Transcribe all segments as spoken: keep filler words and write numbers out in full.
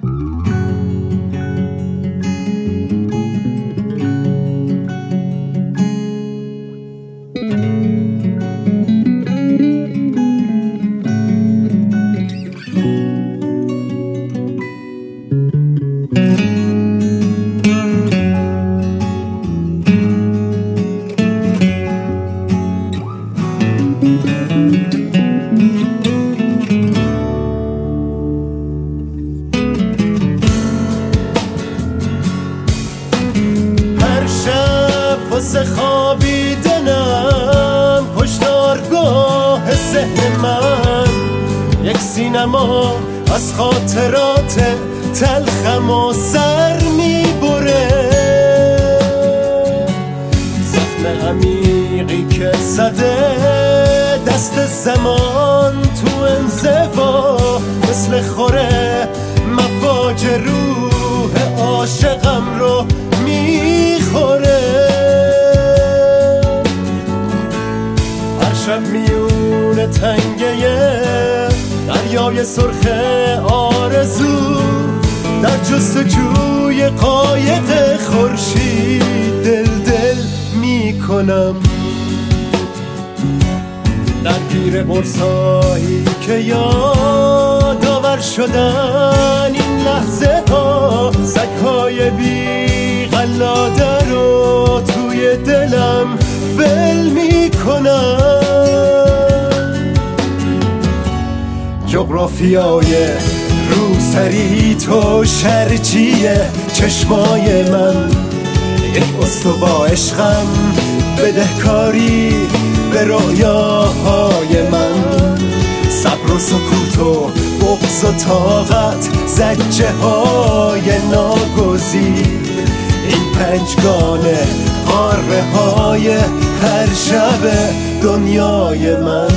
واسه خوابیدنم هشدارگاه ذهن من یک سینما از خاطرات تلخم و سر میبره، زخم عمیقی که زده دست زمان تو انزوا، مثل خوره مواج روح عاشقم رو میخوره. شب میون تنگه دریای سرخ آرزو، در جستجوی قایق خورشید دل دل میکنم، درگیر قرصایی که یادآور شدن این لحظه ها، سگ‌های بی قلاده رو توی دلم ول میکنم. جغرافیای روسری تو شرجیه چشمای من، یک استوا عشقم بدهکاری به رویاهای من، صبر و سکوت و بغض و طاقت زجه های ناگزیر، این پنجگانه قاره های هر شب دنیای من.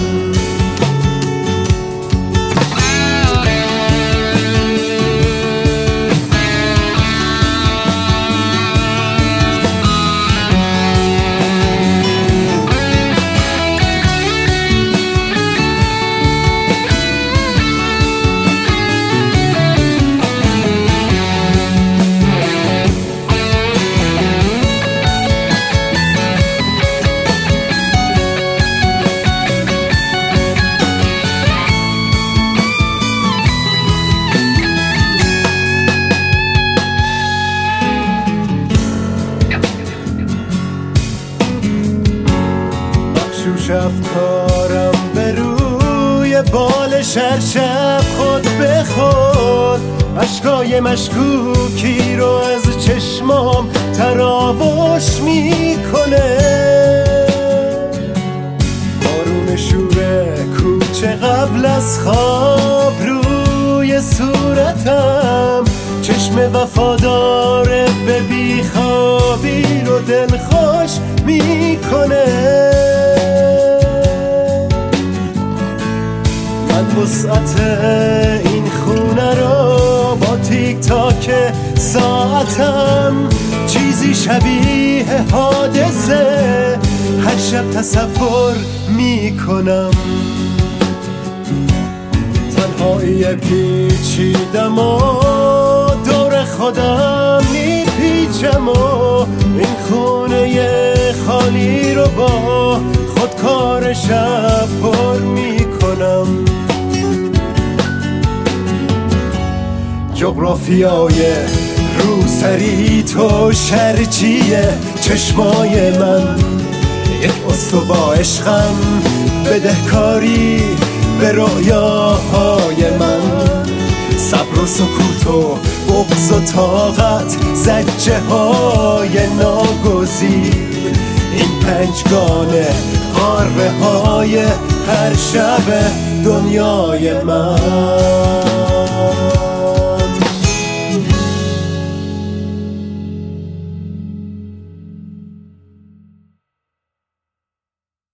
افکارم به روی بالش هر شب خود به خود، اشکای مشکوکی رو از چشمام تراوش میکنه، بارون شور کوچه قبل از خواب روی صورتم، چشم وفادار به بیخوابی رو دلخوش میکنه. من وسعت این خونه رو با تیک تاک ساعتم، چیزی شبیه حادثه هر شب تصور میکنم. تنهایی پیچیدم و دور خودم میپیچم و این خونه خالی رو با خودکار شب پر میکنم. جغرافیای روسری تو شرجیه چشمای من، یک استوا عشقم بدهکاری به رویاهای من، صبر و سکوت و بغض و طاقت زجه های ناگزیر، این پنجگانه قاره های هر شب دنیای من.